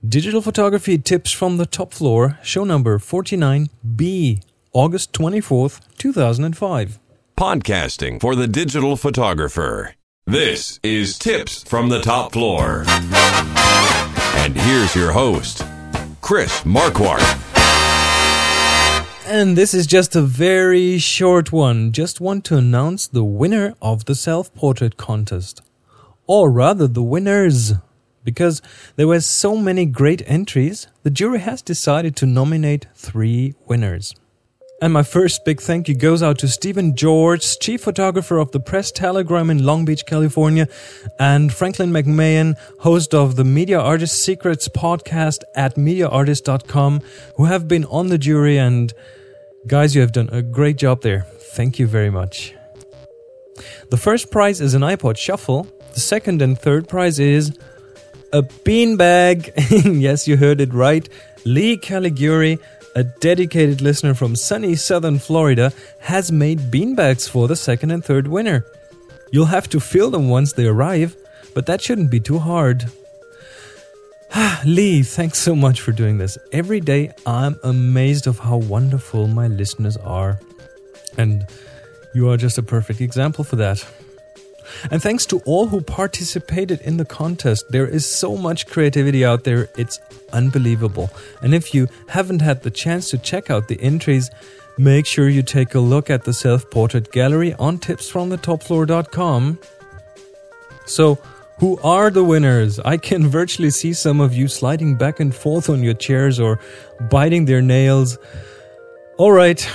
Digital Photography Tips from the Top Floor, show number 49B, August 24th, 2005. Podcasting for the digital photographer. This is Tips from the Top Floor. And here's your host, Chris Marquardt. And this is just a very short one. Just want to announce the winner of the self-portrait contest. Or rather, the winners. Because there were so many great entries, the jury has decided to nominate 3 winners. And my first big thank you goes out to Stephen George, chief photographer of the Press Telegram in Long Beach, California, and Franklin McMahon, host of the Media Artist Secrets podcast at mediaartist.com, who have been on the jury. And guys, you have done a great job there. Thank you very much. The first prize is an iPod Shuffle. The second and third prize is a beanbag. Yes, you heard it right. Lee Caliguri, a dedicated listener from sunny southern Florida, has made beanbags for the second and third winner. You'll have to fill them once they arrive, but that shouldn't be too hard. Lee, thanks so much for doing this. Every day I'm amazed of how wonderful my listeners are. And you are just a perfect example for that. And thanks to all who participated in the contest. There is so much creativity out there, it's unbelievable. And if you haven't had the chance to check out the entries, make sure you take a look at the self-portrait gallery on tipsfromthetopfloor.com. So, who are the winners? I can virtually see some of you sliding back and forth on your chairs or biting their nails. Alright.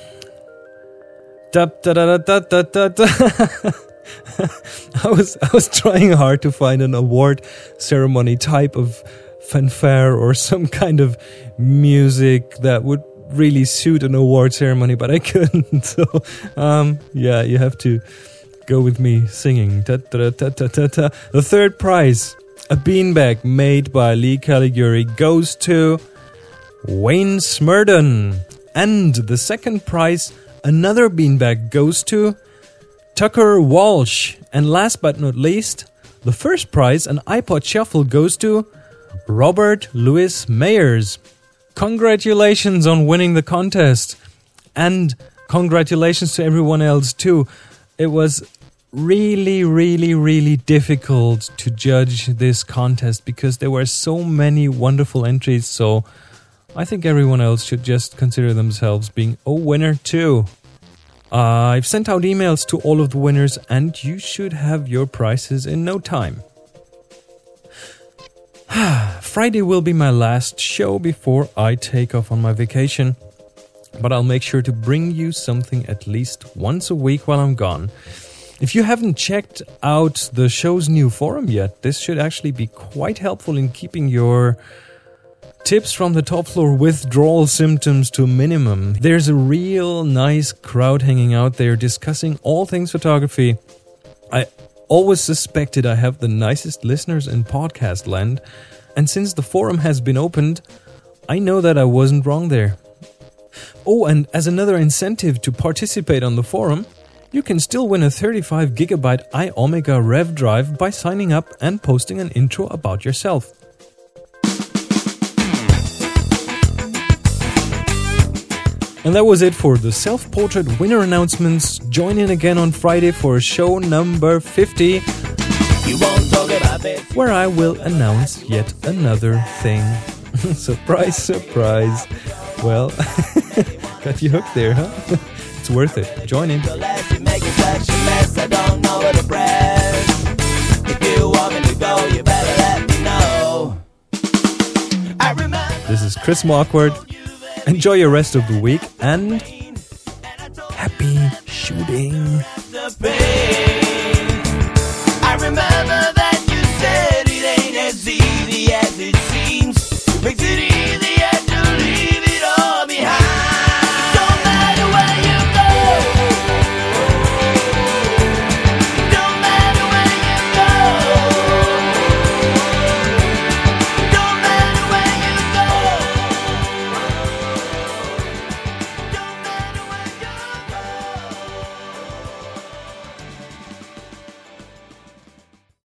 I was trying hard to find an award ceremony type of fanfare or some kind of music that would really suit an award ceremony, but I couldn't. So, yeah, you have to go with me singing. The third prize, a beanbag made by Lee Caliguri, goes to Wayne Smurden. And the second prize, another beanbag, goes to Tucker Walsh. And last but not least, the first prize, an iPod Shuffle, goes to Robert Louis Mayers. Congratulations on winning the contest. And congratulations to everyone else too. It was really difficult to judge this contest because there were so many wonderful entries. So I think everyone else should just consider themselves being a winner too. I've sent out emails to all of the winners and you should have your prizes in no time. Friday will be my last show before I take off on my vacation, but I'll make sure to bring you something at least once a week while I'm gone. If you haven't checked out the show's new forum yet, this should actually be quite helpful in keeping your Tips from the Top Floor withdrawal symptoms to a minimum. There's a real nice crowd hanging out there discussing all things photography. I always suspected I have the nicest listeners in podcast land, and since the forum has been opened, I know that I wasn't wrong there. Oh, and as another incentive to participate on the forum, you can still win a 35GB iOmega Rev drive by signing up and posting an intro about yourself. And that was it for the self-portrait winner announcements. Join in again on Friday for show number 50, where I will announce yet another thing. Surprise, surprise. Well, got you hooked there, huh? It's worth it. Join in. This is Chris Marquardt. Enjoy your rest of the week and happy shooting.